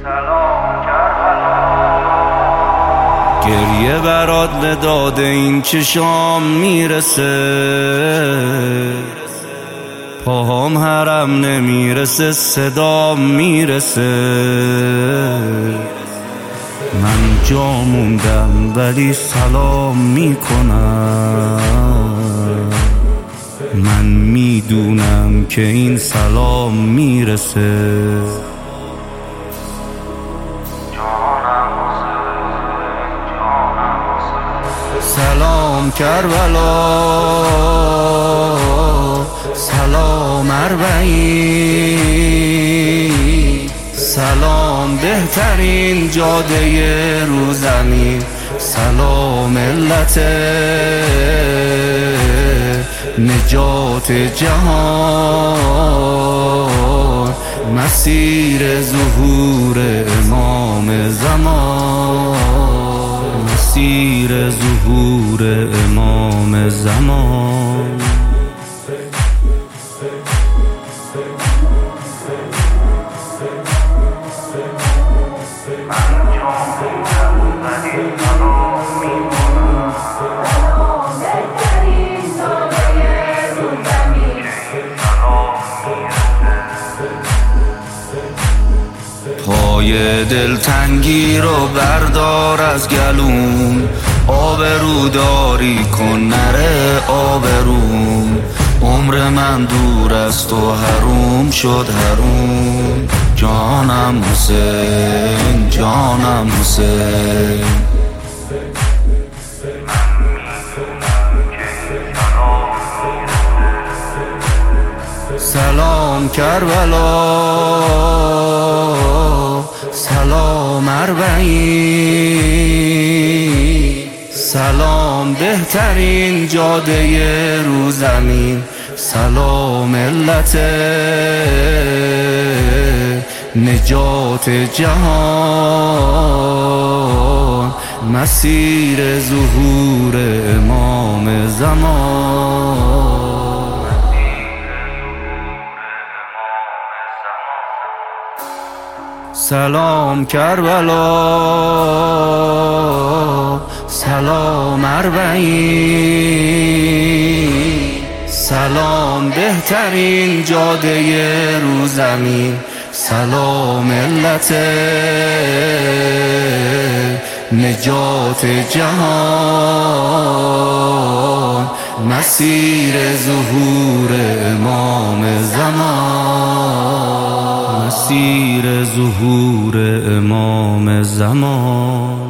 گریه برات به داد این چشام میرسه، پاهام حرم نمیرسه، صدام میرسه. من جا موندم ولی سلام میکنم، من میدونم که این سلام میرسه. سلام کربلا، سلام اربعین، سلام بهترین جاده رو زمین، سلام ملت نجات جهان، مسیر ظهور امام زمان، مسیر ظهور امام زمان. پای دلتنگی رو بردار از گلوم، آبروداری کن نره آبروم. عمر من دور است و حروم شد حروم، جانم حسین، جانم حسین. سلام کربلا، سلام اربعین، سلام بهترین جاده رو زمین، سلام ملت نجات جهان، مسیر ظهور امام زمان. سلام کربلا، سلام اربعین، سلام بهترین جاده رو زمین، سلام ملت نجات جهان، مسیر ظهور امام زمان، مسیر ظهور امام زمان.